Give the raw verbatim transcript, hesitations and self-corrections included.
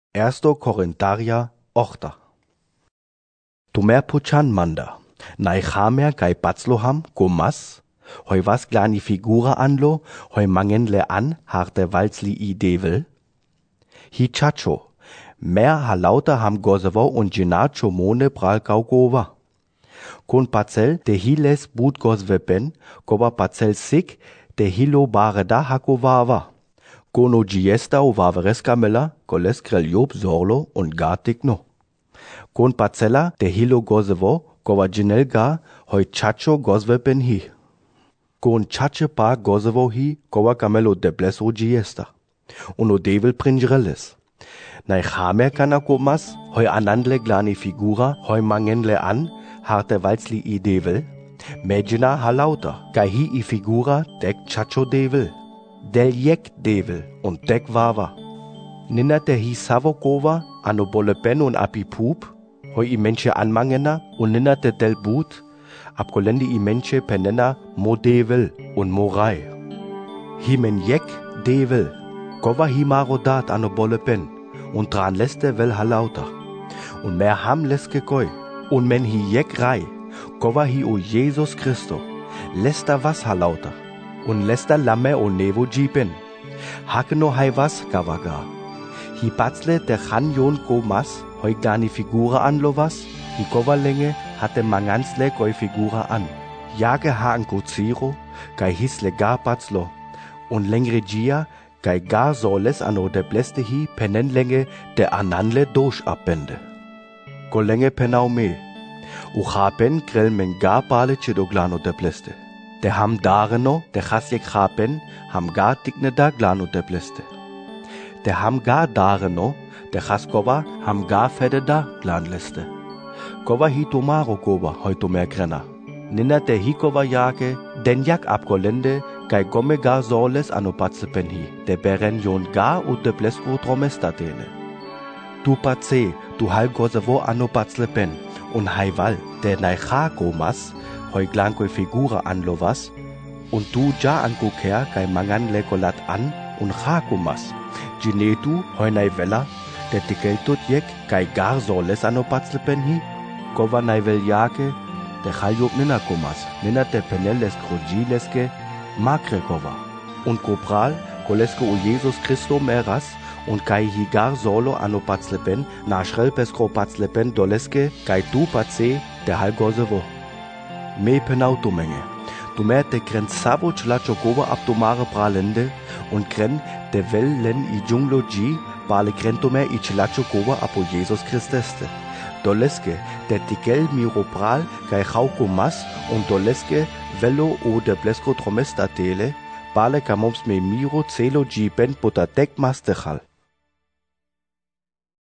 Ersto Korintaria ochta. Tumer puchan manda. Nai chamer kai patzloham gomas. Hoi was glani figura anlo. Hoi mangenle an harte walzli i devil. Hi chacho. Mer halauta ham gozevo und genacho mone bral gaugova. Kon pacel de hiles boot gozvepen. Goba pacel sik de hilo bare da hakovava. Gono giesta o vavereska mela, goles kreljob zorlo und gartigno. Gon pacella de hilo gozevo, gova ginelga, hoi chacho gozvepen hi. Gon chache pa gozevo hi, gova camelo de bleso giesta. Uno devil pringrelles. Nai chamer kana komas, hoi anandle glani figura, hoi mangenle an, harte walzli i devil. Megina halauta, kai hi i figura dek chacho devil. Del jek devil und dek vava. Ninnate hi savokova, ano bolepen und api pup, hoi i menche anmangena und ninnate del boot, abkolendi i menche penena mo devil und morai. Hi men jek devil, kova hi marodat ano bolepen, und dran leste vel halauta. Und mer ham leske koi, und men hi jek rai, kova hi o Jesus Christo, lesta was halauta. Und lesta lame o nevo jipen. Hakeno hai was gavaga. Hi patzle de chanjon go mas, hoi gani figura an lo was, hi kovalenge hatte mangansle goi figura an. Jage ha an ziro, gai hisle gar patzlo. Und lengre gia, gai gar soles ano de bleste hi penenlenge de ananle dosh abbende. Golenge penau me. Uchapen grell men gar bale chedoglano de bleste. De ham dareno, de chasjek chapen, ham gar tikne da glano de bleste. De ham gar dareno, de chaskova, ham gar fede da glan leste. Kova hi tomaro kova, hoi tomer grena. Nina de hi kova jake, den jak abkolende, gai gome gar soles ano patsepen hi, de beren jon gar u de blesko tromestatene. Du patse, du hal gozevo ano patslepen, un haival, de naicha gomas, hoi glankoi figura an lovas, und du ja an kuker kai mangan lekolat an und chakumas. Ginetu hoi nai vela, de tikeltot jek kai gar soles ano patzlepen hi, kova nai vel jake, de chaljop nina kumas, nina te peneles krogileske, makre kova. Und kopral, kolesko u Jesus Christo meras, und kai hi gar solo ano patzlepen, na schrel peskro patzlepen doleske, kai tu patse, de halgozevo. Me penau tumenge. Tumer te kren savo chlacho kova abdomare pralende und kren de vel len i junglo ji bale kren tumer i chlacho kova apo Jesus Christeste. Doleske de tikel miro pral kai chauko mas und doleske velo o de blesko tromestatele bale kamoms me miro celo ji ben potatek mastechal.